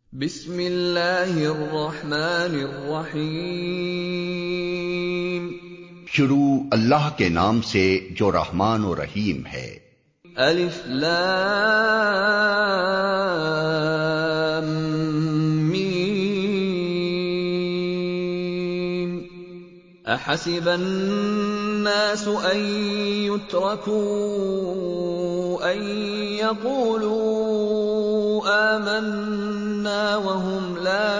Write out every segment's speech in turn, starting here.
بسم اللہ الرحمن الرحیم۔ شروع اللہ کے نام سے جو رحمان و رحیم ہے۔ الف لام میم۔ احسب الناس ان يتركوا ان يقولوا آمنا وهم لا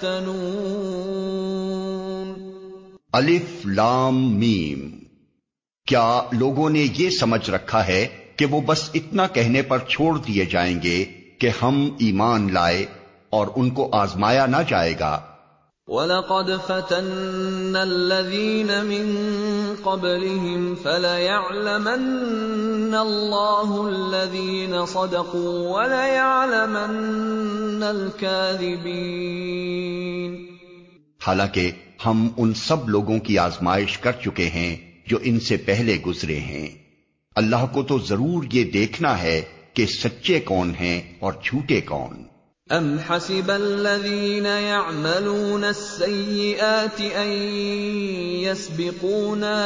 يفتنون۔ الف لام میم۔ کیا لوگوں نے یہ سمجھ رکھا ہے کہ وہ بس اتنا کہنے پر چھوڑ دیے جائیں گے کہ ہم ایمان لائے اور ان کو آزمایا نہ جائے گا؟ وَلَقَدْ فَتَنَّا الَّذِينَ مِن قَبْلِهِمْ فَلَيَعْلَمَنَّ اللَّهُ الَّذِينَ صَدَقُوا وَلَيَعْلَمَنَّ الْكَاذِبِينَ۔ حالانکہ ہم ان سب لوگوں کی آزمائش کر چکے ہیں جو ان سے پہلے گزرے ہیں۔ اللہ کو تو ضرور یہ دیکھنا ہے کہ سچے کون ہیں اور جھوٹے کون۔ ام حسب الذین یعملون السیئات ان یسبقونا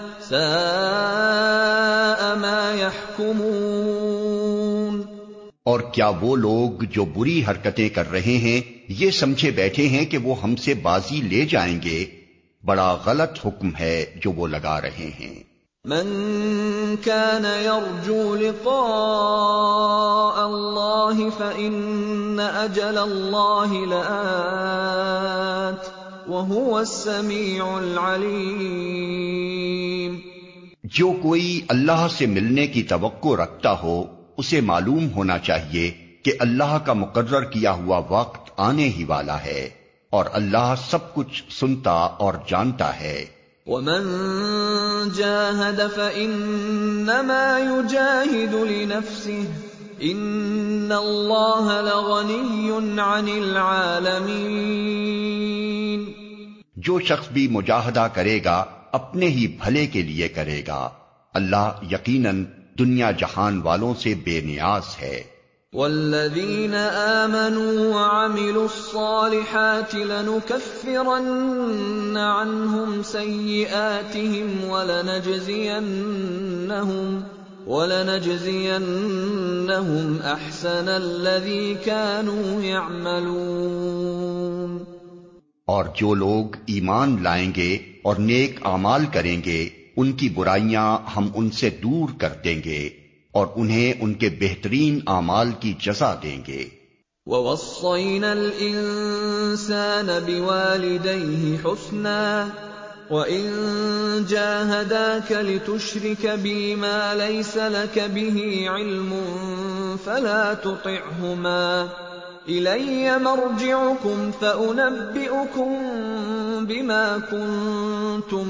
ساء ما یحکمون۔ اور کیا وہ لوگ جو بری حرکتیں کر رہے ہیں یہ سمجھے بیٹھے ہیں کہ وہ ہم سے بازی لے جائیں گے؟ بڑا غلط حکم ہے جو وہ لگا رہے ہیں۔ من كان يرجو لقاء الله فإن أجل الله لآت وهو السميع العليم۔ جو کوئی اللہ سے ملنے کی توقع رکھتا ہو اسے معلوم ہونا چاہیے کہ اللہ کا مقرر کیا ہوا وقت آنے ہی والا ہے اور اللہ سب کچھ سنتا اور جانتا ہے۔ وَمَن جَاهَدَ فَإِنَّمَا يُجَاهِدُ لِنَفْسِهِ إِنَّ اللَّهَ لَغَنِيٌّ عَنِ الْعَالَمِينَ۔ جو شخص بھی مجاہدہ کرے گا اپنے ہی بھلے کے لیے کرے گا، اللہ یقیناً دنیا جہان والوں سے بے نیاز ہے۔ وَالَّذِينَ آمَنُوا وَعَمِلُوا الصَّالِحَاتِ لَنُكَفِّرَنَّ عَنْهُمْ سَيِّئَاتِهِمْ وَلَنَجْزِيَنَّهُمْ أَحْسَنَ الَّذِي كَانُوا يَعْمَلُونَ۔ اور جو لوگ ایمان لائیں گے اور نیک اعمال کریں گے ان کی برائیاں ہم ان سے دور کر دیں گے اور انہیں ان کے بہترین اعمال کی جزا دیں گے۔ وَوَصَّيْنَا الْإِنسَانَ بِوَالِدَيْهِ حُسْنًا وَإِن جَاهَدَاكَ لِتُشْرِكَ بِي مَا لَيْسَ لَكَ بِهِ عِلْمٌ فَلَا تُطِعْهُمَا إِلَيَّ مَرْجِعُكُمْ فَأُنَبِّئُكُم بِمَا كُنتُمْ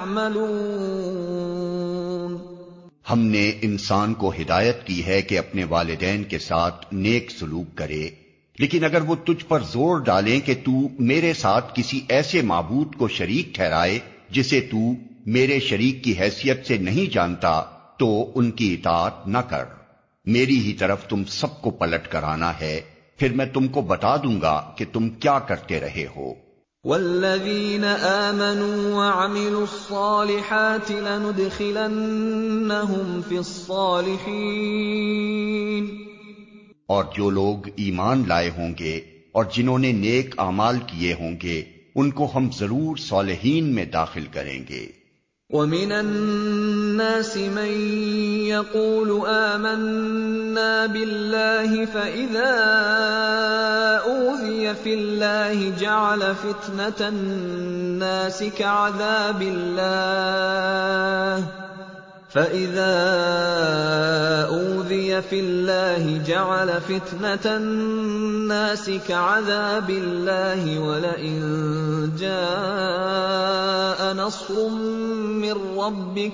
تَعْمَلُونَ۔ ہم نے انسان کو ہدایت کی ہے کہ اپنے والدین کے ساتھ نیک سلوک کرے، لیکن اگر وہ تجھ پر زور ڈالیں کہ تو میرے ساتھ کسی ایسے معبود کو شریک ٹھہرائے جسے تو میرے شریک کی حیثیت سے نہیں جانتا تو ان کی اطاعت نہ کر۔ میری ہی طرف تم سب کو پلٹ کر آنا ہے، پھر میں تم کو بتا دوں گا کہ تم کیا کرتے رہے ہو۔ وَالَّذِينَ آمَنُوا وَعَمِلُوا الصَّالِحَاتِ لَنُدْخِلَنَّهُمْ فِي الصَّالِحِينَ۔ اور جو لوگ ایمان لائے ہوں گے اور جنہوں نے نیک اعمال کیے ہوں گے ان کو ہم ضرور صالحین میں داخل کریں گے۔ وَمِنَ النَّاسِ مَن يَقُولُ آمَنَّا بِاللَّهِ فَإِذَا أُوذِيَ فِي اللَّهِ جَعَلَ فِتْنَةَ النَّاسِ كَعَذَابِ اللَّهِ وَلَئِن جَاءَ نَصْرٌ مِّن رَّبِّكَ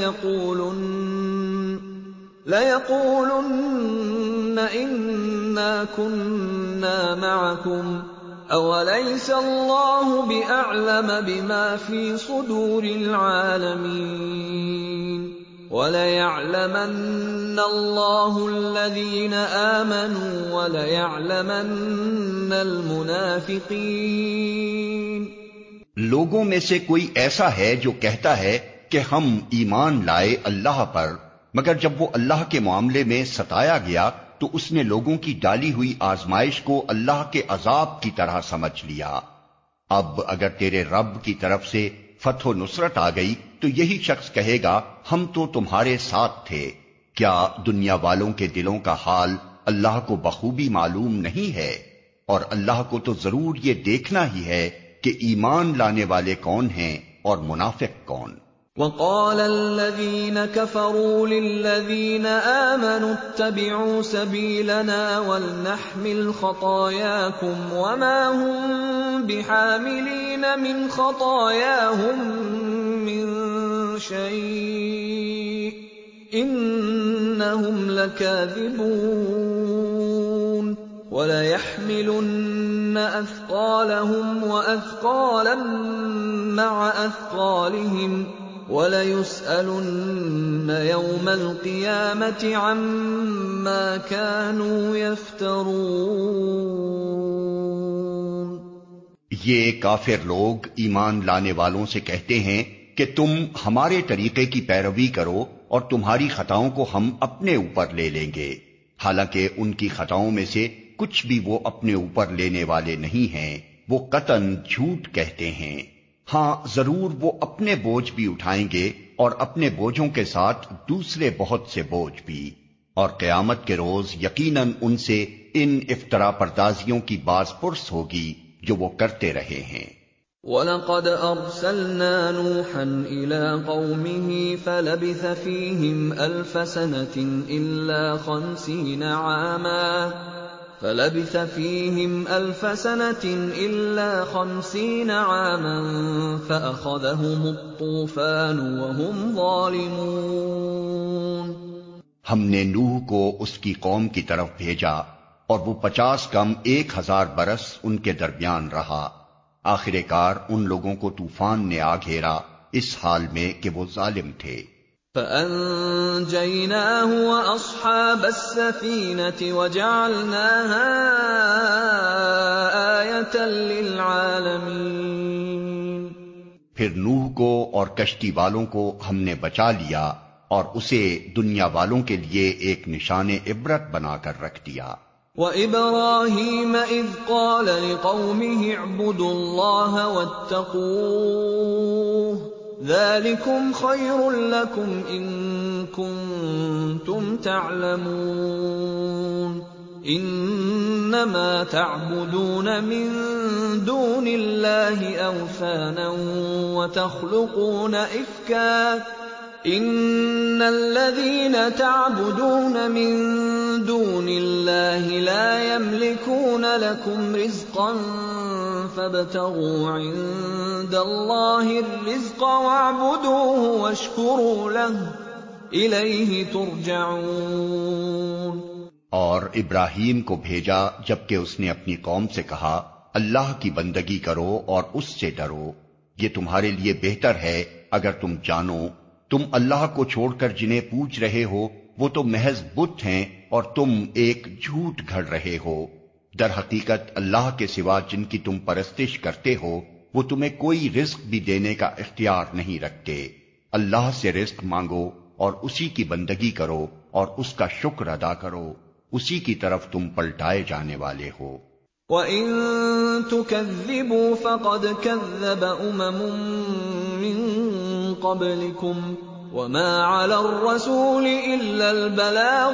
لَيَقُولُنَّ إِنَّا كُنَّا مَعَكُمْ أَوَلَيْسَ اللَّهُ بِأَعْلَمَ بِمَا فِي صُدُورِ الْعَالَمِينَ۔ وَلَيَعْلَمَنَّ اللَّهُ الَّذِينَ آمَنُوا وَلَيَعْلَمَنَّ الْمُنَافِقِينَ۔ لوگوں میں سے کوئی ایسا ہے جو کہتا ہے کہ ہم ایمان لائے اللہ پر، مگر جب وہ اللہ کے معاملے میں ستایا گیا تو اس نے لوگوں کی ڈالی ہوئی آزمائش کو اللہ کے عذاب کی طرح سمجھ لیا۔ اب اگر تیرے رب کی طرف سے فتح و نصرت آ گئی تو یہی شخص کہے گا ہم تو تمہارے ساتھ تھے۔ کیا دنیا والوں کے دلوں کا حال اللہ کو بخوبی معلوم نہیں ہے؟ اور اللہ کو تو ضرور یہ دیکھنا ہی ہے کہ ایمان لانے والے کون ہیں اور منافق کون۔ وَقَالَ الَّذِينَ كَفَرُوا لِلَّذِينَ آمَنُوا اتَّبِعُوا سَبِيلَنَا وَلْنَحْمِلْ خَطَايَاكُمْ وَمَا هُمْ بِحَامِلِينَ مِنْ خَطَايَاهُمْ مِنْ شَيْءٍ إِنَّهُمْ لَكَاذِبُونَ وَلَيَحْمِلُنَّ أَثْقَالَهُمْ وَأَثْقَالًا مَعَ أَثْقَالِهِمْ وَلَيُسْأَلُنَّ يَوْمَ الْقِيَامَةِ عَمَّا كَانُوا يَفْتَرُونَ۔ یہ کافر لوگ ایمان لانے والوں سے کہتے ہیں کہ تم ہمارے طریقے کی پیروی کرو اور تمہاری خطاؤں کو ہم اپنے اوپر لے لیں گے، حالانکہ ان کی خطاؤں میں سے کچھ بھی وہ اپنے اوپر لینے والے نہیں ہیں، وہ قطعاً جھوٹ کہتے ہیں۔ ہاں ضرور وہ اپنے بوجھ بھی اٹھائیں گے اور اپنے بوجھوں کے ساتھ دوسرے بہت سے بوجھ بھی، اور قیامت کے روز یقیناً ان سے ان افطرا پردازیوں کی باز پرس ہوگی جو وہ کرتے رہے ہیں۔ وَلَقَدْ أَرْسَلْنَا نُوحًا إِلَىٰ قَوْمِهِ فَلَبِثَ فِيهِمْ أَلْفَ سَنَةٍ إِلَّا 50 عَامًا فَأَخَذَهُمُ الطُّوفَانُ وَهُمْ ظَالِمُونَ۔ ہم نے نوح کو اس کی قوم کی طرف بھیجا اور وہ 50 کم 1000 برس ان کے درمیان رہا، آخر کار ان لوگوں کو طوفان نے آ گھیرا اس حال میں کہ وہ ظالم تھے۔ فَأَنجَيْنَاهُ وَأَصْحَابَ السَّفِينَةِ وَجَعَلْنَاهَا آيَةً لِّلْعَالَمِينَ۔ پھر نوح کو اور کشتی والوں کو ہم نے بچا لیا اور اسے دنیا والوں کے لیے ایک نشان عبرت بنا کر رکھ دیا۔ وَإِبْرَاهِيمَ إِذْ قَالَ لِقَوْمِهِ اعْبُدُوا اللَّهَ وَاتَّقُوهُ ذَلِكُمْ خَيْرٌ لَّكُمْ إِن كُنتُمْ تَعْلَمُونَ إِنَّمَا تَعْبُدُونَ مِن دُونِ اللَّهِ أَوْثَانًا وَتَخْلُقُونَ إِفْكًا إِنَّ الَّذِينَ تَعْبُدُونَ مِن دُونِ اللَّهِ لَا يَمْلِكُونَ لَكُمْ رِزْقًا فَابْتَغُوا عِندَ اللَّهِ الرِّزْقَ وَاعْبُدُوهُ وَاشْكُرُوا لَهُ إِلَيْهِ تُرْجَعُونَ۔ اور ابراہیم کو بھیجا جبکہ اس نے اپنی قوم سے کہا اللہ کی بندگی کرو اور اس سے ڈرو، یہ تمہارے لیے بہتر ہے اگر تم جانو تم اللہ کو چھوڑ کر جنہیں پوج رہے ہو وہ تو محض بت ہیں اور تم ایک جھوٹ گھڑ رہے ہو۔ در حقیقت اللہ کے سوا جن کی تم پرستش کرتے ہو وہ تمہیں کوئی رزق بھی دینے کا اختیار نہیں رکھتے۔ اللہ سے رزق مانگو اور اسی کی بندگی کرو اور اس کا شکر ادا کرو، اسی کی طرف تم پلٹائے جانے والے ہو۔ وَإِن تُكَذِّبُوا فَقَدْ كَذَّبَ أُمَمٌ مِّن قَبْلِكُمْ وَمَا عَلَى الرَّسُولِ إِلَّا الْبَلَاغُ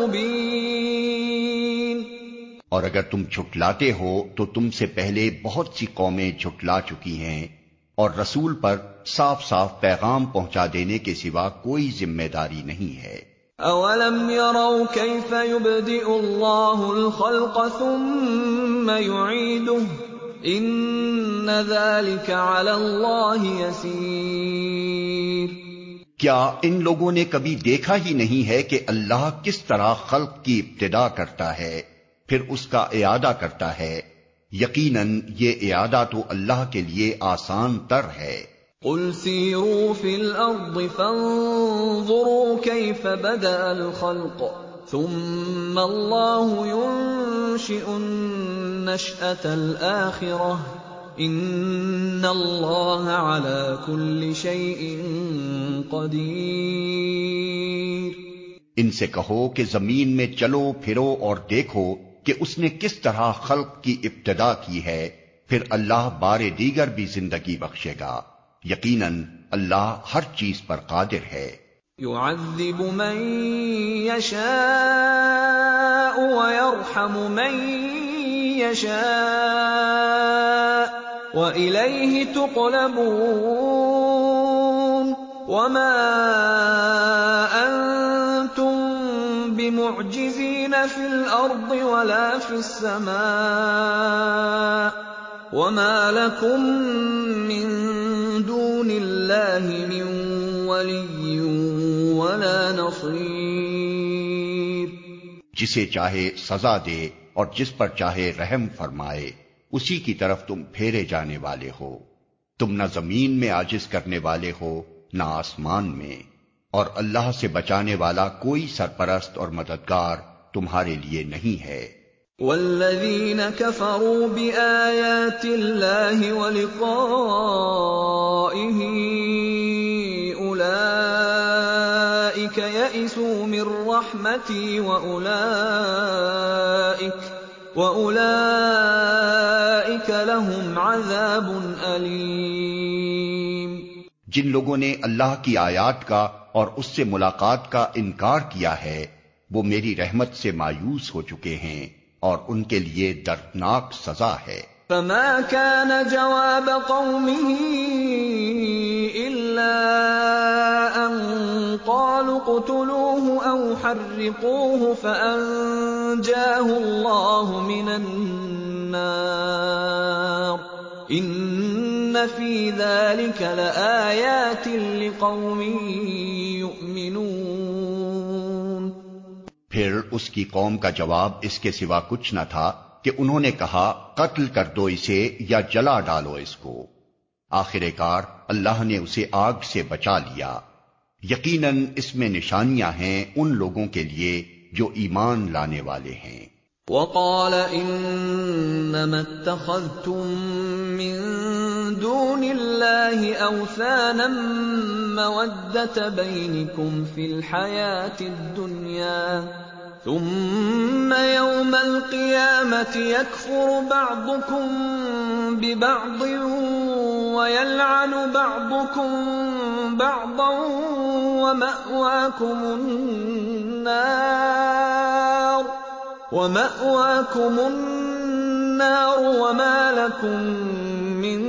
الْمُبِينُ۔ اور اگر تم جھٹلاتے ہو تو تم سے پہلے بہت سی قومیں جھٹلا چکی ہیں، اور رسول پر صاف صاف پیغام پہنچا دینے کے سوا کوئی ذمہ داری نہیں ہے۔ أَوَلَمْ يَرَوْا كَيْفَ يُبْدِئُ اللَّهُ الْخَلْقَ ثُمَّ يُعِيدُهُ إِنَّ ذَلِكَ عَلَى اللَّهِ يَسِيرٌ۔ کیا ان لوگوں نے کبھی دیکھا ہی نہیں ہے کہ اللہ کس طرح خلق کی ابتدا کرتا ہے پھر اس کا اعادہ کرتا ہے؟ یقیناً یہ اعادہ تو اللہ کے لیے آسان تر ہے۔ قل سیروا فی الارض فانظروا کیف بدأ الخلق ثم اللہ ينشئ النشأة الآخرة ان اللہ علی کل شیء قدیر۔ ان سے کہو کہ زمین میں چلو پھرو اور دیکھو کہ اس نے کس طرح خلق کی ابتدا کی ہے، پھر اللہ بار دیگر بھی زندگی بخشے گا، یقیناً اللہ ہر چیز پر قادر ہے۔ يعذب من يشاء ويرحم من يشاء وإليه تقلبون وما أنتم بمعجزين في الأرض ولا في السماء وما لكم من دون الله من ولي ولا نصير۔ جسے چاہے سزا دے اور جس پر چاہے رحم فرمائے، اسی کی طرف تم پھیرے جانے والے ہو۔ تم نہ زمین میں عاجز کرنے والے ہو نہ آسمان میں، اور اللہ سے بچانے والا کوئی سرپرست اور مددگار تمہارے لیے نہیں ہے۔ والذین کفروا بآیات اللہ ولقائہ اولئک یئسوا من رحمتی وَأُولَئِكَ لَهُمْ عَذَابٌ أَلِيمٌ۔ جن لوگوں نے اللہ کی آیات کا اور اس سے ملاقات کا انکار کیا ہے وہ میری رحمت سے مایوس ہو چکے ہیں اور ان کے لیے دردناک سزا ہے۔ فما كان جواب قومه إلا أن قالوا اقتلوه أو حرقوه فأنجاه الله من النار إن في ذلك لآيات لقوم يؤمنون۔ پھر اس کی قوم کا جواب اس کے سوا کچھ نہ تھا کہ انہوں نے کہا قتل کر دو اسے یا جلا ڈالو اس کو۔ آخر کار اللہ نے اسے آگ سے بچا لیا۔ یقیناً اس میں نشانیاں ہیں ان لوگوں کے لیے جو ایمان لانے والے ہیں۔ وقال انما اتخذتم من دون الله اوثانا مودة بينكم في الحياة الدنيا ثم يوم القيامة يكفر بعضكم ببعض ويلعن بعضكم بعضا ومأواكم النار وما لكم من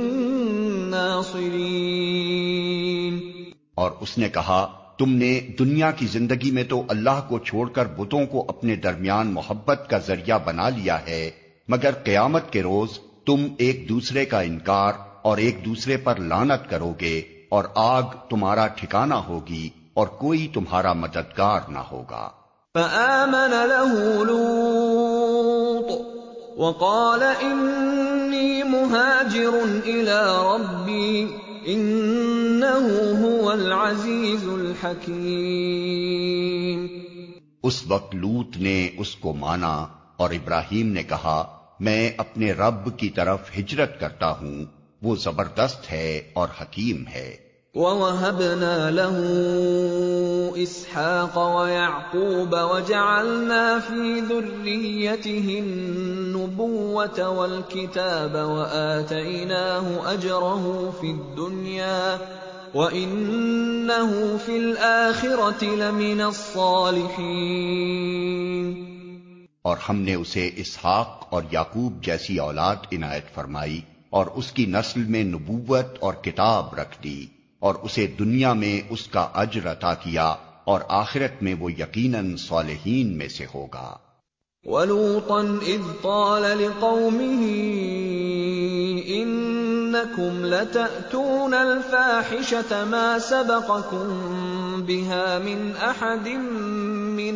ناصرين۔ اور اس نے کہا تم نے دنیا کی زندگی میں تو اللہ کو چھوڑ کر بتوں کو اپنے درمیان محبت کا ذریعہ بنا لیا ہے، مگر قیامت کے روز تم ایک دوسرے کا انکار اور ایک دوسرے پر لعنت کرو گے اور آگ تمہارا ٹھکانہ ہوگی اور کوئی تمہارا مددگار نہ ہوگا۔ فآمن له لوط وقال انی مہاجر الی ربی انہ هو العزیز الحکیم۔ اس وقت لوط نے اس کو مانا اور ابراہیم نے کہا میں اپنے رب کی طرف ہجرت کرتا ہوں، وہ زبردست ہے اور حکیم ہے۔ وَوَهَبْنَا لَهُ إِسْحَاقَ وَيَعْقُوبَ وَجَعَلْنَا فِي ذُرِّيَّتِهِ النُّبُوَّةَ وَالْكِتَابَ وَآتَيْنَاهُ أَجْرَهُ فِي الدُّنْيَا وَإِنَّهُ فِي الْآخِرَةِ لَمِنَ الصَّالِحِينَ۔ اور ہم نے اسے اسحاق اور یعقوب جیسی اولاد عنایت فرمائی اور اس کی نسل میں نبوت اور کتاب رکھ دی، اور اسے دنیا میں اس کا اجر عطا کیا اور آخرت میں وہ یقیناً صالحین میں سے ہوگا۔ وَلُوطًا إِذْ قَالَ لِقَوْمِهِ إِنَّكُمْ لَتَأْتُونَ الْفَاحِشَةَ مَا سَبَقَكُم بِهَا مِنْ أَحَدٍ مِّنَ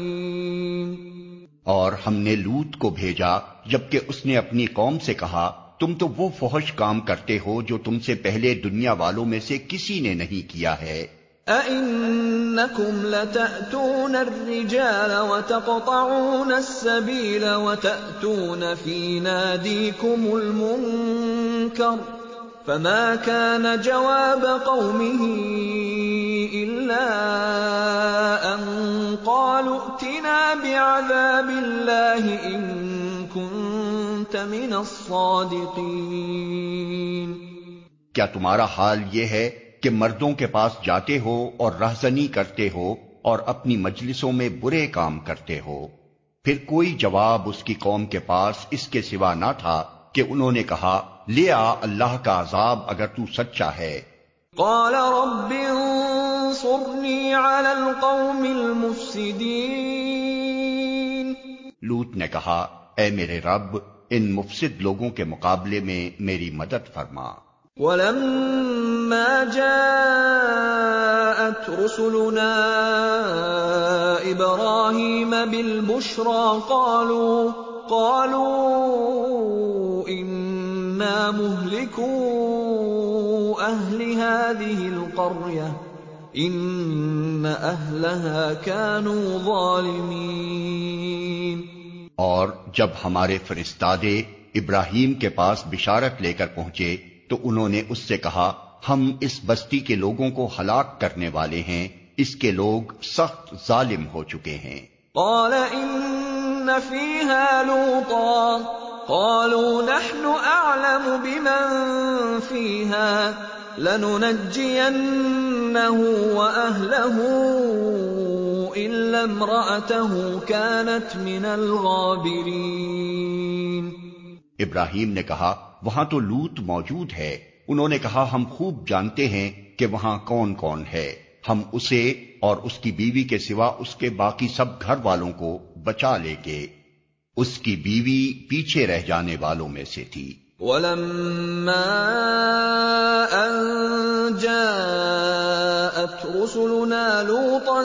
الْعَالَمِينَ۔ اور ہم نے لوط کو بھیجا جبکہ اس نے اپنی قوم سے کہا تم تو وہ فحش کام کرتے ہو جو تم سے پہلے دنیا والوں میں سے کسی نے نہیں کیا ہے۔ أَإِنَّكُمْ لَتَأْتُونَ الرِّجَالَ وَتَقْطَعُونَ السَّبِيلَ وَتَأْتُونَ فِي نَادِيكُمُ الْمُنكَرَ فَمَا كَانَ جَوَابَ قَوْمِهِ إِلَّا أَن قَالُوا ائْتِنَا بِعَذَابِ اللَّهِ إِن كُنتَ مِنَ الصَّادِقِينَ۔ کیا تمہارا حال یہ ہے کہ مردوں کے پاس جاتے ہو اور رہزنی کرتے ہو اور اپنی مجلسوں میں برے کام کرتے ہو؟ پھر کوئی جواب اس کی قوم کے پاس اس کے سوا نہ تھا کہ انہوں نے کہا لے آ اللہ کا عذاب اگر تو سچا ہے۔ قال رب انصرنی علی القوم المفسدین۔ لوط نے کہا اے میرے رب ان مفسد لوگوں کے مقابلے میں میری مدد فرما۔ وَلَمَّا جَاءَتْ رُسُلُنَا إِبْرَاهِيمَ بِالْبُشْرَىٰ قَالُوا إِنَّا مُهْلِكُو أَهْلِ هَٰذِهِ الْقَرْيَةِ إِنَّ أَهْلَهَا كَانُوا ظَالِمِينَ۔ اور جب ہمارے فرستادے ابراہیم کے پاس بشارت لے کر پہنچے تو انہوں نے اس سے کہا ہم اس بستی کے لوگوں کو ہلاک کرنے والے ہیں، اس کے لوگ سخت ظالم ہو چکے ہیں۔ قال إن فيها لوطا قالوا نحن أعلم بمن فيها لننجينه وأهله إلا امرأته كانت من الغابرين۔ ابراہیم نے کہا وہاں تو لوط موجود ہے۔ انہوں نے کہا ہم خوب جانتے ہیں کہ وہاں کون کون ہے، ہم اسے اور اس کی بیوی کے سوا اس کے باقی سب گھر والوں کو بچا لیں گے۔ اس کی بیوی پیچھے رہ جانے والوں میں سے تھی۔ وَلَمَّا أَن جَاءَتْ رُسُلُنَا لُوطًا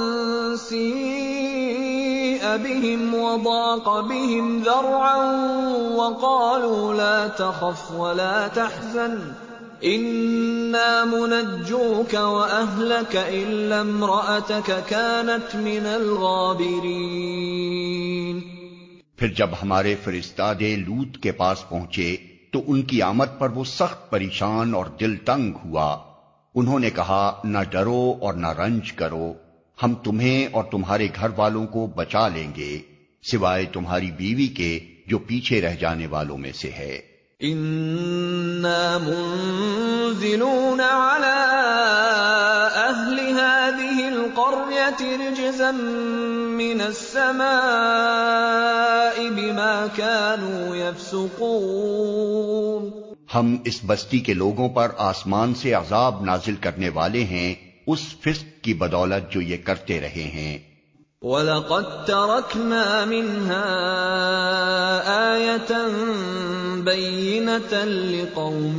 سِيءَ بِهِمْ وَضَاقَ بِهِمْ ذَرْعًا وَقَالُوا لَا تَخَفْ وَلَا تَحْزَنْ إِنَّا مُنَجُّوكَ وَأَهْلَكَ إِلَّا امْرَأَتَكَ كَانَتْ مِنَ الْغَابِرِينَ۔ پھر جب ہمارے فرستادے لوط کے پاس پہنچے تو ان کی آمد پر وہ سخت پریشان اور دل تنگ ہوا۔ انہوں نے کہا نہ ڈرو اور نہ رنج کرو، ہم تمہیں اور تمہارے گھر والوں کو بچا لیں گے سوائے تمہاری بیوی کے جو پیچھے رہ جانے والوں میں سے ہے۔ إِنَّا مُنزِلُونَ عَلَىٰ أَهْلِ هَٰذِهِ الْقَرْيَةِ رِجْزًا مِّنَ السَّمَاءِ بِمَا كَانُوا يَفْسُقُونَ۔ ہم اس بستی کے لوگوں پر آسمان سے عذاب نازل کرنے والے ہیں اس فسق کی بدولت جو یہ کرتے رہے ہیں۔ وَلَقَدْ تَرَكْنَا مِنْهَا آيَةً بَيِّنَةً لِقَوْمٍ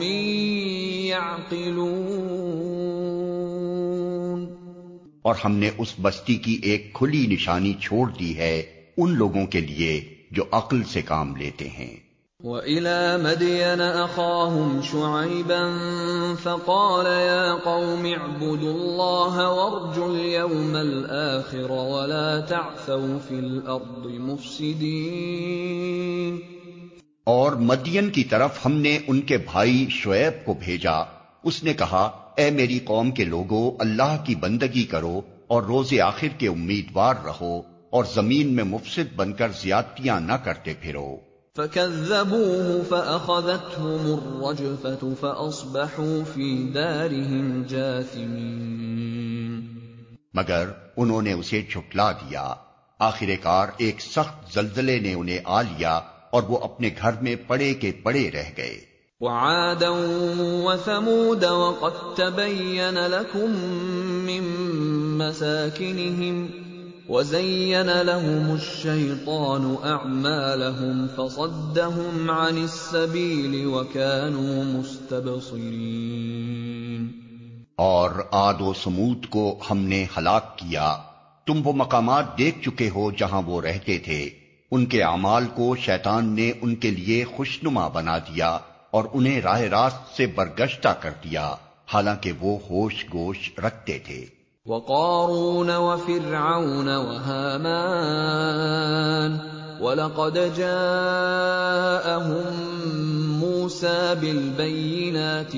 يَعْقِلُونَ۔ اور ہم نے اس بستی کی ایک کھلی نشانی چھوڑ دی ہے ان لوگوں کے لیے جو عقل سے کام لیتے ہیں۔ وَإِلَىٰ مَدْيَنَ أَخَاهُمْ شُعَيْبًا فَقَالَ يَا قَوْمِ اعْبُدُوا اللَّهَ وَارْجُوا الْيَوْمَ الْآخِرَ وَلَا تَعْثَوْا فِي الْأَرْضِ مُفْسِدِينَ۔ اور مدین کی طرف ہم نے ان کے بھائی شعیب کو بھیجا، اس نے کہا اے میری قوم کے لوگو اللہ کی بندگی کرو اور روز آخر کے امیدوار رہو اور زمین میں مفسد بن کر زیادتیاں نہ کرتے پھرو۔ فَكَذَّبُوهُ فَأَخَذَتْهُمُ الرَّجْفَةُ فَأَصْبَحُوا فِي دَارِهِمْ جَاثِمِينَ۔ مگر انہوں نے اسے جھٹلا دیا، آخر کار ایک سخت زلزلے نے انہیں آ لیا اور وہ اپنے گھر میں پڑے کے پڑے رہ گئے۔ وَعَادًا وَثَمُودَ وَقَدْ تَبَيَّنَ لَكُم مِّن مَّسَاكِنِهِمْ وَزَيَّنَ لَهُمُ الشَّيْطَانُ أَعْمَالَهُمْ فَصَدَّهُمْ عَنِ السَّبِيلِ وَكَانُوا مُسْتَبْصِرِينَ۔ اور عاد و سمود کو ہم نے ہلاک کیا، تم وہ مقامات دیکھ چکے ہو جہاں وہ رہتے تھے، ان کے اعمال کو شیطان نے ان کے لیے خوشنما بنا دیا اور انہیں راہ راست سے برگشتہ کر دیا، حالانکہ وہ ہوش گوش رکھتے تھے۔ وقارون وفرعون وهامان وَلَقَدْ جَاءَهُم مُّوسَىٰ بِالْبَيِّنَاتِ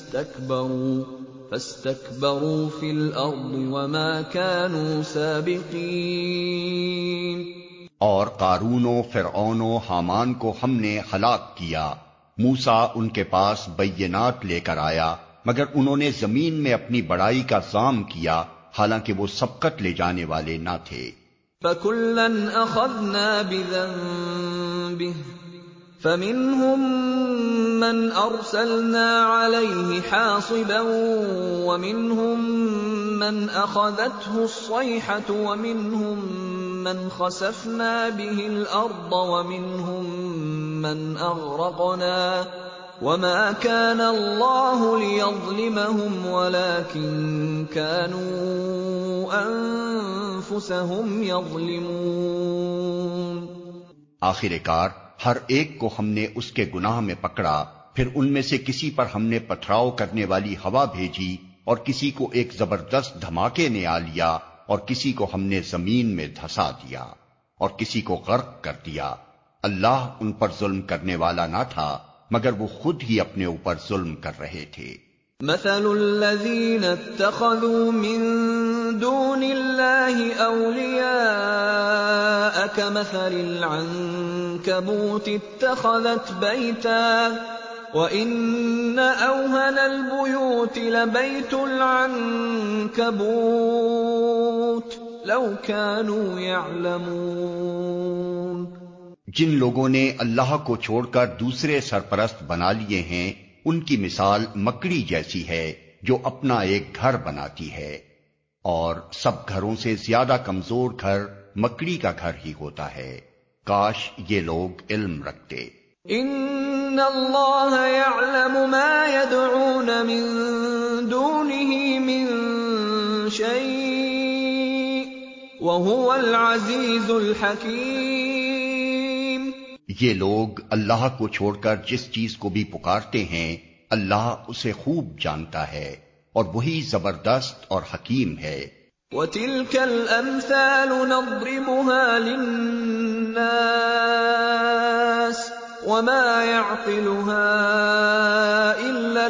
فَاسْتَكْبَرُوا فِي الْأَرْضِ وَمَا كَانُوا سَابِقِينَ۔ اور قارون و فرعون و حامان کو ہم نے ہلاک کیا، موسیٰ ان کے پاس بینات لے کر آیا، مگر انہوں نے زمین میں اپنی بڑائی کا ظام کیا، حالانکہ وہ سبقت لے جانے والے نہ تھے۔ فَكُلًّا أَخَذْنَا بِذَنبِهِ فَمِنْهُم مَّنْ أَرْسَلْنَا عَلَيْهِ حَاصِبًا وَمِنْهُم مَّنْ أَخَذَتْهُ الصَّيْحَةُ وَمِنْهُم مَّنْ خَسَفْنَا بِهِ الْأَرْضَ وَمِنْهُم مَّنْ أَغْرَقْنَا وَمَا كَانَ اللَّهُ لِيَظْلِمَهُمْ وَلَٰكِن كَانُوا أَنفُسَهُمْ يَظْلِمُونَ۔ آخر کار ہر ایک کو ہم نے اس کے گناہ میں پکڑا، پھر ان میں سے کسی پر ہم نے پتھراؤ کرنے والی ہوا بھیجی، اور کسی کو ایک زبردست دھماکے نے آ لیا، اور کسی کو ہم نے زمین میں دھسا دیا، اور کسی کو غرق کر دیا۔ اللہ ان پر ظلم کرنے والا نہ تھا، مگر وہ خود ہی اپنے اوپر ظلم کر رہے تھے۔ مثل الذين اتخذوا من دون الله أولياء كمثل العنكبوت اتخذت بيتا وإن أوهن البيوت لبيت العنكبوت لو كانوا يعلمون۔ جن لوگوں نے اللہ کو چھوڑ کر دوسرے سرپرست بنا لیے ہیں، ان کی مثال مکڑی جیسی ہے جو اپنا ایک گھر بناتی ہے، اور سب گھروں سے زیادہ کمزور گھر مکڑی کا گھر ہی ہوتا ہے۔ کاش یہ لوگ علم رکھتے۔ ان اللہ یعلم ما يدعون من دونه من شیء وهو العزیز الحکیم۔ یہ لوگ اللہ کو چھوڑ کر جس چیز کو بھی پکارتے ہیں، اللہ اسے خوب جانتا ہے، اور وہی زبردست اور حکیم ہے۔ وَتِلْكَ الْأَمْثَالُ نَضْرِبُهَا لِلنَّاسِ وَمَا يَعْقِلُهَا إِلَّا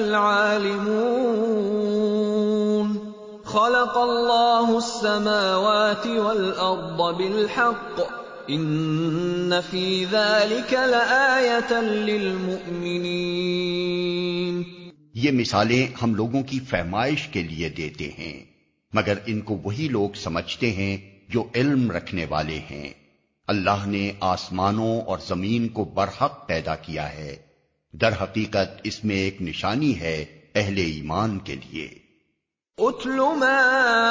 الْعَالِمُونَ۔ خَلَقَ اللَّهُ السَّمَاوَاتِ وَالْأَرْضَ بِالْحَقِّ إِنَّ فِي ذَلِكَ لَآيَةً لِّلْمُؤْمِنِينَ۔ یہ مثالیں ہم لوگوں کی فہمائش کے لیے دیتے ہیں، مگر ان کو وہی لوگ سمجھتے ہیں جو علم رکھنے والے ہیں۔ اللہ نے آسمانوں اور زمین کو برحق پیدا کیا ہے، در حقیقت اس میں ایک نشانی ہے اہل ایمان کے لیے۔ اتل ما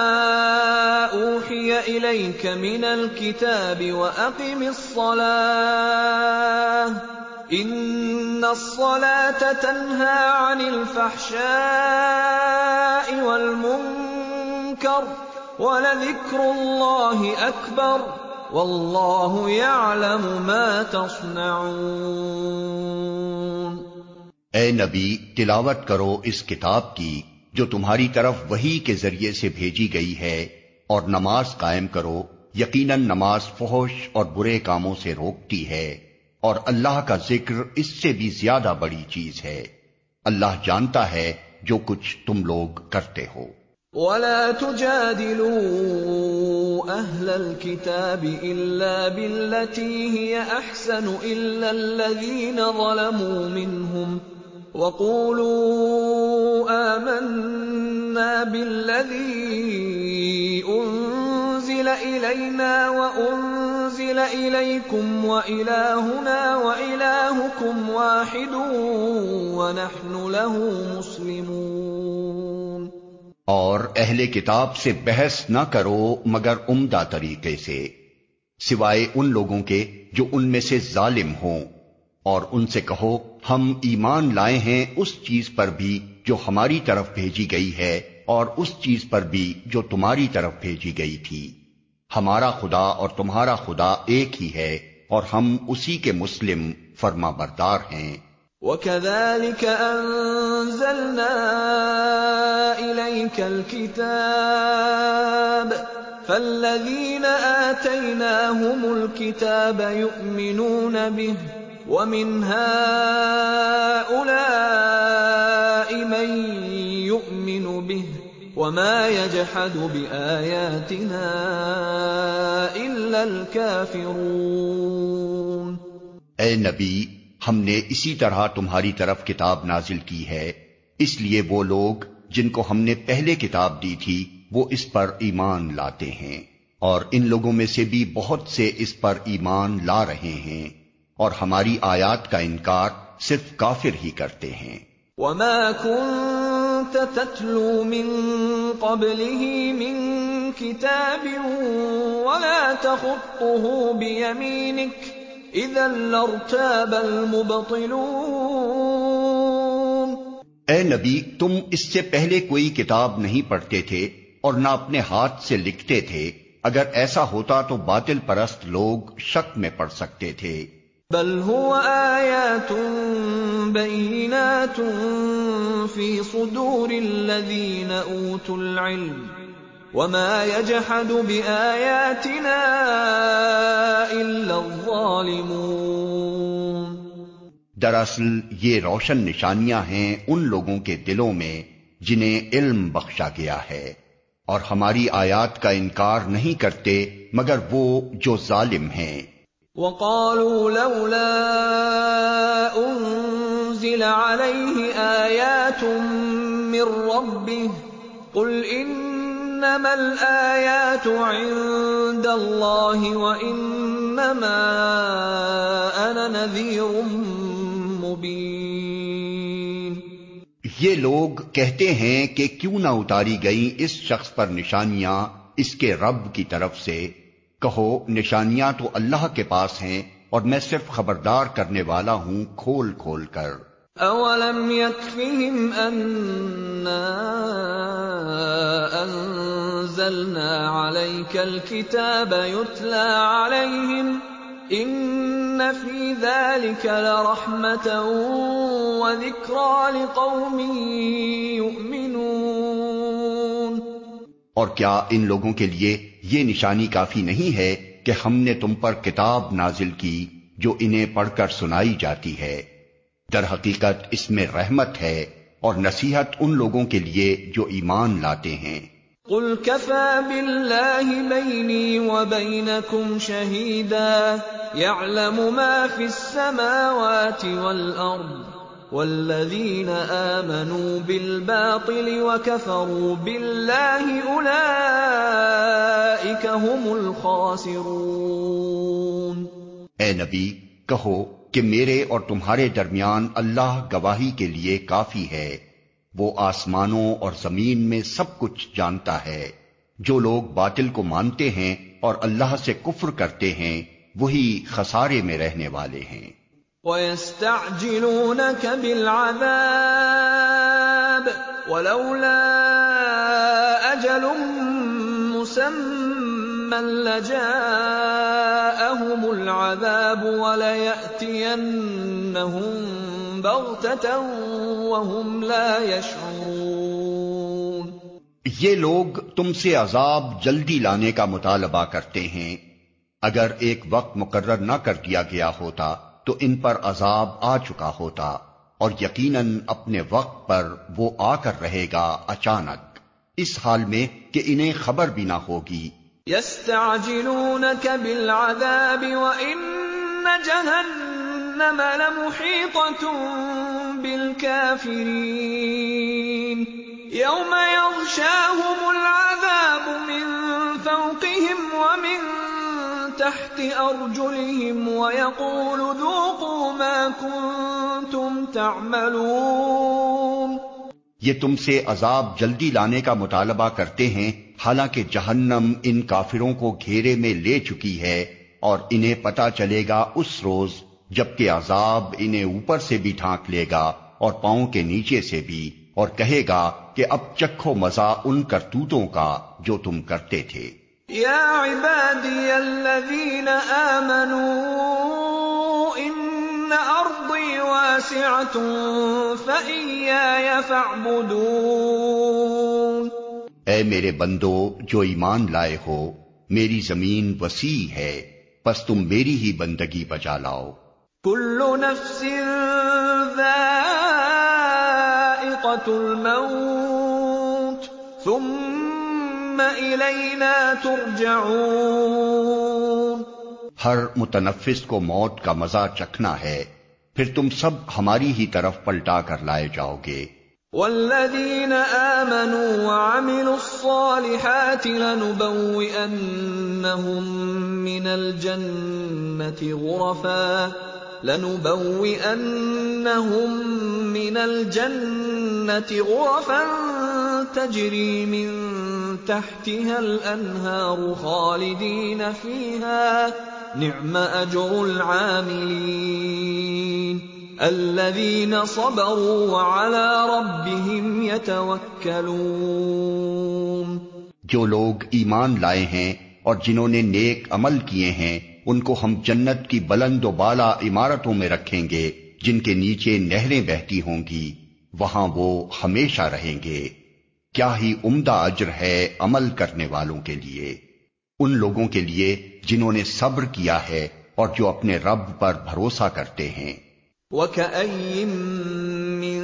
اوحی الیک من الکتاب واقم الصلاة ان الصلاة تنہی عن الفحشاء والمنکر ولذکر اللہ اکبر واللہ یعلم ما تصنعون۔ اے نبی، تلاوت کرو اس کتاب کی جو تمہاری طرف وحی کے ذریعے سے بھیجی گئی ہے، اور نماز قائم کرو، یقیناً نماز فحش اور برے کاموں سے روکتی ہے، اور اللہ کا ذکر اس سے بھی زیادہ بڑی چیز ہے۔ اللہ جانتا ہے جو کچھ تم لوگ کرتے ہو۔ وَلَا تُجَادِلُوا أَهْلَ الْكِتَابِ إِلَّا بِالَّتِي هِيَ أَحْسَنُ إِلَّا الَّذِينَ ظَلَمُوا مِنْهُمْ وَقُولُوا آمَنَّا بِالَّذِي أُنزِلَ إِلَيْنَا وَأُنزِلَ إِلَيْكُمْ وَإِلَٰهُنَا وَإِلَٰهُكُمْ وَاحِدٌ وَنَحْنُ لَهُ مُسْلِمُونَ۔ اور اہل کتاب سے بحث نہ کرو مگر عمدہ طریقے سے، سوائے ان لوگوں کے جو ان میں سے ظالم ہوں، اور ان سے کہو ہم ایمان لائے ہیں اس چیز پر بھی جو ہماری طرف بھیجی گئی ہے، اور اس چیز پر بھی جو تمہاری طرف بھیجی گئی تھی۔ ہمارا خدا اور تمہارا خدا ایک ہی ہے، اور ہم اسی کے مسلم فرما بردار ہیں۔ وَكَذَلِكَ أَنزَلْنَا إِلَيْكَ الْكِتَابَ فَالَّذِينَ آتَيْنَاهُمُ الْكِتَابَ يُؤْمِنُونَ بِهِ وَمِنْ هَٰؤُلَاءِ مَن يُؤْمِنُ بِهِ وَمَا يَجْحَدُ بِآيَاتِنَا إِلَّا الْكَافِرُونَ۔ اے نبی، ہم نے اسی طرح تمہاری طرف کتاب نازل کی ہے، اس لیے وہ لوگ جن کو ہم نے پہلے کتاب دی تھی وہ اس پر ایمان لاتے ہیں، اور ان لوگوں میں سے بھی بہت سے اس پر ایمان لا رہے ہیں، اور ہماری آیات کا انکار صرف کافر ہی کرتے ہیں۔ وَمَا كُنتَ تَتْلُو مِن قَبْلِهِ مِن كِتَابٍ وَلَا تَخُطُّهُ بِيَمِينِكَ إِذًا لَّارْتَابَ الْمُبْطِلُونَ۔ اے نبی، تم اس سے پہلے کوئی کتاب نہیں پڑھتے تھے اور نہ اپنے ہاتھ سے لکھتے تھے، اگر ایسا ہوتا تو باطل پرست لوگ شک میں پڑ سکتے تھے۔ بل هو آیات بینات فی صدور الذین اوتوا العلم وما يجحد بآیاتنا الا الظالمون۔ دراصل یہ روشن نشانیاں ہیں ان لوگوں کے دلوں میں جنہیں علم بخشا گیا ہے، اور ہماری آیات کا انکار نہیں کرتے مگر وہ جو ظالم ہیں۔ وَقَالُوا لَوْلَا أُنزِلَ عَلَيْهِ آيَاتٌ مِّن رَّبِّهِ قُلْ إِنَّمَا الْآيَاتُ عِندَ اللَّهِ وَإِنَّمَا أَنَا نَذِيرٌ مُّبِينٌ۔ یہ لوگ کہتے ہیں کہ کیوں نہ اتاری گئیں اس شخص پر نشانیاں اس کے رب کی طرف سے، کہو نشانیاں تو اللہ کے پاس ہیں اور میں صرف خبردار کرنے والا ہوں کھول کھول کر۔ اولم یکفہم انا انزلنا علیک الکتاب یتلی علیہم ان فی ذلک لرحمۃ وذکری لقوم یؤمنون۔ اور کیا ان لوگوں کے لیے یہ نشانی کافی نہیں ہے کہ ہم نے تم پر کتاب نازل کی جو انہیں پڑھ کر سنائی جاتی ہے؟ در حقیقت اس میں رحمت ہے اور نصیحت ان لوگوں کے لیے جو ایمان لاتے ہیں۔ قل كفى بالله بيني وبينكم شهيدا يعلم ما في السماوات والأرض والذين آمنوا بالباطل وكفروا بالله أولئك هم الخاسرون۔ اے نبی، کہو کہ میرے اور تمہارے درمیان اللہ گواہی کے لیے کافی ہے، وہ آسمانوں اور زمین میں سب کچھ جانتا ہے۔ جو لوگ باطل کو مانتے ہیں اور اللہ سے کفر کرتے ہیں وہی خسارے میں رہنے والے ہیں۔ وَيَسْتَعْجِلُونَكَ بِالْعَذَابِ وَلَوْلَا أَجَلٌ مُّسَمًّى لَّجَاءَهُمُ الْعَذَابُ وَلَيَأْتِيَنَّهُم بَغْتَةً وَهُمْ لَا يَشْعُرُونَ۔ یہ لوگ تم سے عذاب جلدی لانے کا مطالبہ کرتے ہیں، اگر ایک وقت مقرر نہ کر دیا گیا ہوتا تو ان پر عذاب آ چکا ہوتا، اور یقیناً اپنے وقت پر وہ آ کر رہے گا اچانک، اس حال میں کہ انہیں خبر بھی نہ ہوگی۔ يَسْتَعْجِلُونَكَ بِالْعَذَابِ وَإِنَّ جَهَنَّمَ لَمُحِيطَةٌ بِالْكَافِرِينَ يَوْمَ يَغْشَاهُمُ الْعَذَابُ مِنْ فَوْقِهِمْ وَمِنْ تَحْتِ أَرْجُلِهِمْ وَيَقُولُ ذُوقُوا مَا كُنْتُمْ تَعْمَلُونَ۔ یہ تم سے عذاب جلدی لانے کا مطالبہ کرتے ہیں، حالانکہ جہنم ان کافروں کو گھیرے میں لے چکی ہے، اور انہیں پتہ چلے گا اس روز جبکہ عذاب انہیں اوپر سے بھی ڈھانک لے گا اور پاؤں کے نیچے سے بھی، اور کہے گا کہ اب چکھو مزہ ان کرتوتوں کا جو تم کرتے تھے۔ يا عبادي الذين آمنوا إن أرضي واسعة فإياي فاعبدون. اے میرے بندو جو ایمان لائے ہو، میری زمین وسیع ہے، پس تم میری ہی بندگی بجا لاؤ. كل نفس ذائقة الموت ثم إلينا ترجعون. ہر متنفس کو موت کا مزہ چکھنا ہے، پھر تم سب ہماری ہی طرف پلٹا کر لائے جاؤ گے. والذين آمنوا وعملوا الصالحات لنبوئنهم من الجنة غرفا تجري من تحتها الأنهار خالدين فيها نعم أجر العاملين الذين صبروا وعلى ربهم يتوكلون. جو لوگ ایمان لائے ہیں اور جنہوں نے نیک عمل کیے ہیں ان کو ہم جنت کی بلند و بالا عمارتوں میں رکھیں گے جن کے نیچے نہریں بہتی ہوں گی، وہاں وہ ہمیشہ رہیں گے. کیا ہی عمدہ اجر ہے عمل کرنے والوں کے لیے، ان لوگوں کے لیے جنہوں نے صبر کیا ہے اور جو اپنے رب پر بھروسہ کرتے ہیں. وَكَأَيٍّ مِّن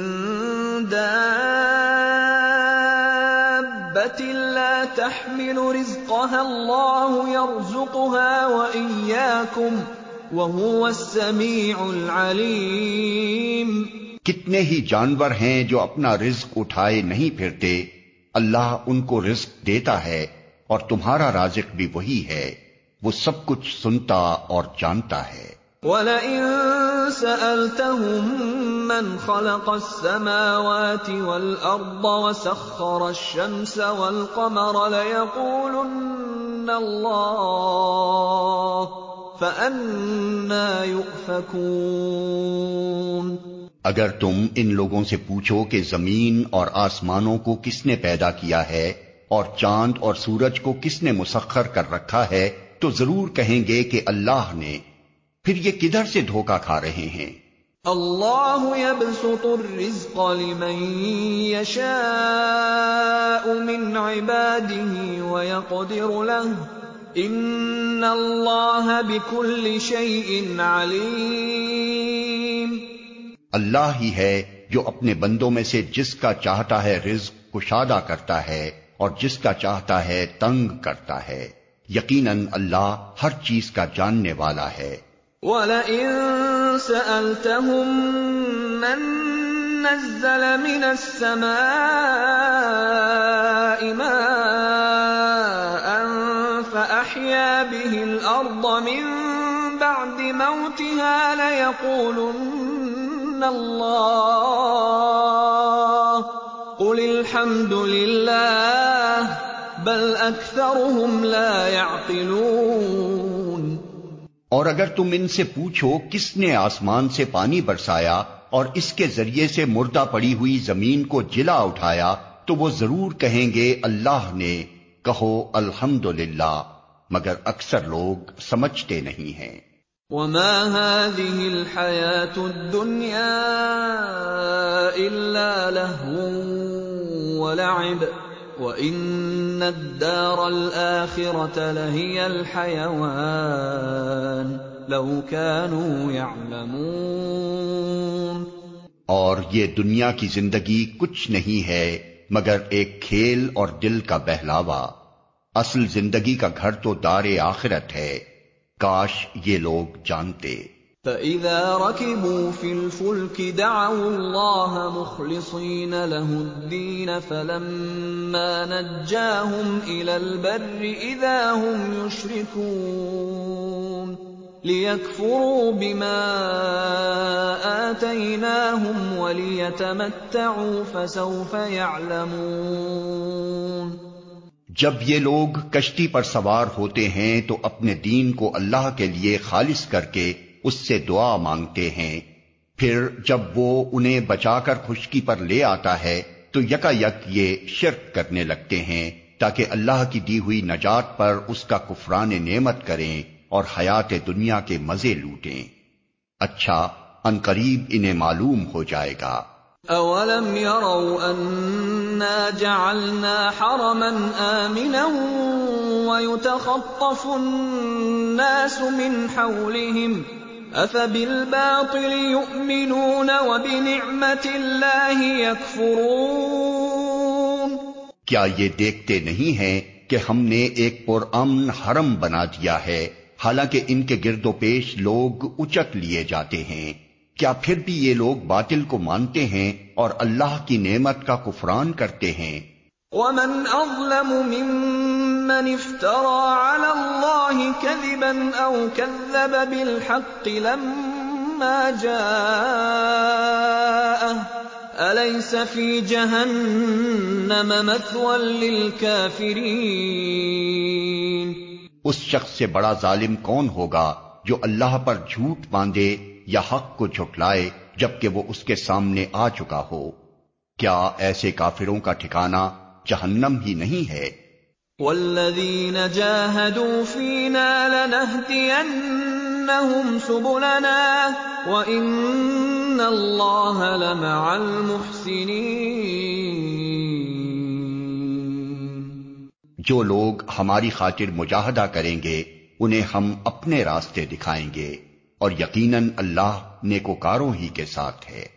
دَابَّةٍ لَّا تَحْمِلُ رِزْقَهَا اللَّهُ يَرْزُقُهَا وَإِيَّاكُمْ وَهُوَ السَّمِيعُ الْعَلِيمُ. کتنے ہی جانور ہیں جو اپنا رزق اٹھائے نہیں پھرتے، اللہ ان کو رزق دیتا ہے اور تمہارا رازق بھی وہی ہے، وہ سب کچھ سنتا اور جانتا ہے. وَلَئِن سَأَلْتَهُم مَّنْ خَلَقَ السَّمَاوَاتِ وَالْأَرْضَ وَسَخَّرَ الشَّمْسَ وَالْقَمَرَ لَيَقُولُنَّ اللَّهُ فَأَنَّىٰ يُؤْفَكُونَ. اگر تم ان لوگوں سے پوچھو کہ زمین اور آسمانوں کو کس نے پیدا کیا ہے اور چاند اور سورج کو کس نے مسخر کر رکھا ہے تو ضرور کہیں گے کہ اللہ نے، پھر یہ کدھر سے دھوکہ کھا رہے ہیں. اللہ يبسط الرزق لمن يشاء من عباده ويقدر له ان اللہ بكل شيء علیم. اللہ ہی ہے جو اپنے بندوں میں سے جس کا چاہتا ہے رزق کشادہ کرتا ہے اور جس کا چاہتا ہے تنگ کرتا ہے. یقیناً اللہ ہر چیز کا جاننے والا ہے. وَلَئِن سَأَلْتَهُم مَّن نَّزَّلَ مِنَ السَّمَاءِ مَاءً فَأَحْيَا بِهِ الْأَرْضَ مِن بَعْدِ مَوْتِهَا لَيَقُولُنَّ اللَّهُ قُلِ الْحَمْدُ لِلَّهِ بَلْ أَكْثَرُهُمْ لَا يَعْقِلُونَ. اور اگر تم ان سے پوچھو کس نے آسمان سے پانی برسایا اور اس کے ذریعے سے مردہ پڑی ہوئی زمین کو جلا اٹھایا تو وہ ضرور کہیں گے اللہ نے. کہو الحمدللہ، مگر اکثر لوگ سمجھتے نہیں ہیں. وَمَا هَٰذِهِ الْحَيَاةُ الدُّنْيَا إِلَّا لَهْوٌ وَلَعِبٌ وَإِنَّ الدَّارَ الْآخِرَةَ لَهِيَ الْحَيَوَانُ لَوْ كَانُوا يَعْلَمُونَ. اور یہ دنیا کی زندگی کچھ نہیں ہے مگر ایک کھیل اور دل کا بہلاوا. اصل زندگی کا گھر تو دار آخرت ہے، کاش یہ لوگ جانتے. فَإِذَا رَكِبُوا فِي الْفُلْكِ دَعَوُا اللَّهَ مُخْلِصِينَ لَهُ الدِّينَ فَلَمَّا نَجَّاهُمْ إِلَى الْبَرِّ إِذَا هُمْ يُشْرِكُونَ لِيَكْفُرُوا بِمَا آتَيْنَاهُمْ وَلِيَتَمَتَّعُوا فَسَوْفَ يَعْلَمُونَ. جب یہ لوگ کشتی پر سوار ہوتے ہیں تو اپنے دین کو اللہ کے لیے خالص کر کے اس سے دعا مانگتے ہیں، پھر جب وہ انہیں بچا کر خشکی پر لے آتا ہے تو یکا یک یہ شرک کرنے لگتے ہیں تاکہ اللہ کی دی ہوئی نجات پر اس کا کفران نعمت کریں اور حیات دنیا کے مزے لوٹیں۔ اچھا ان قریب انہیں معلوم ہو جائے گا۔ اولم يروا انا جعلنا حرما آمنا ويتخطف الناس من حولهم افبالباطل يؤمنون وبنعمت اللہ يكفرون۔ کیا یہ دیکھتے نہیں ہیں کہ ہم نے ایک پرامن حرم بنا دیا ہے، حالانکہ ان کے گرد و پیش لوگ اچک لیے جاتے ہیں؟ کیا پھر بھی یہ لوگ باطل کو مانتے ہیں اور اللہ کی نعمت کا کفران کرتے ہیں؟ ومن اظلم ممن افترى على الله كذبا او كذب بالحق لما جاءه أليس في جهنم مثوى للكافرين۔ اس شخص سے بڑا ظالم کون ہوگا جو اللہ پر جھوٹ باندھے یا حق کو جھٹلائے جبکہ وہ اس کے سامنے آ چکا ہو؟ کیا ایسے کافروں کا ٹھکانہ جہنم ہی نہیں ہے؟ والذین جاہدوا فینا لنہدینہم سبلنا وإن اللہ لمع المحسنین۔ جو لوگ ہماری خاطر مجاہدہ کریں گے انہیں ہم اپنے راستے دکھائیں گے، اور یقیناً اللہ نیکوکاروں ہی کے ساتھ ہے۔